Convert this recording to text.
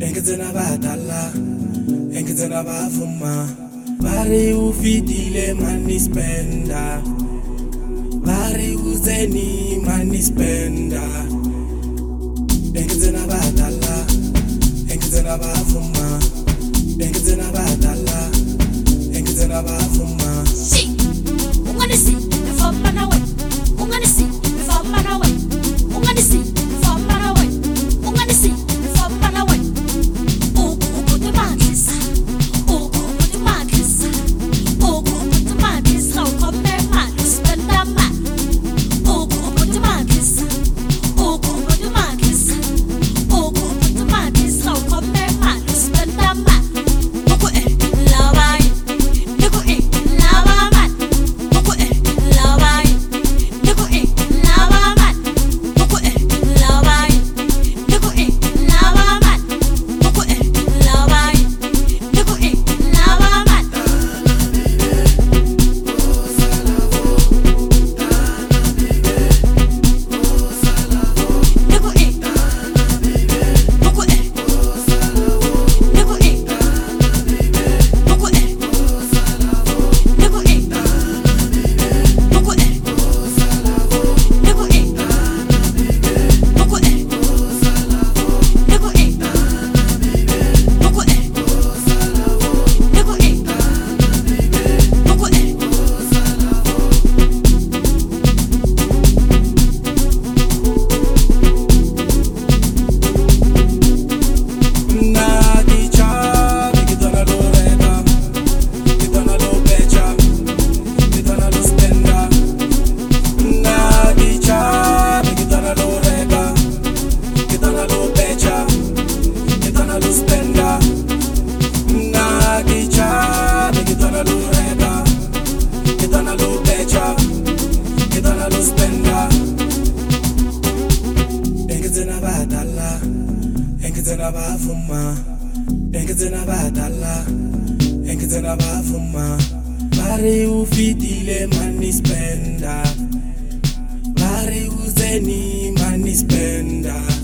engizena badala, engizena bavuma, bari ufitile mani spenda, bari uzeni mani spenda. Engizena badala, engizena bavuma, engizena badala, engizena bavuma. See, ungani see, before man away, ungani see, before man away, ungani see, before man away, ungani see, before man away. Oku the markets, oku the markets, oku the markets. How come they man spend that man? Oku the markets, oku the markets, oku the markets. How come they man spend that man? Oku lawai, oku lawa man, oku lawai, oku lawa man, oku lawai, oku lawa man, oku lawai, oku lawa man. Engizena badala, engizena bavuma, engizena badala, engizena bavuma, bari ufitile mani spenda, bari uzeni mani spenda.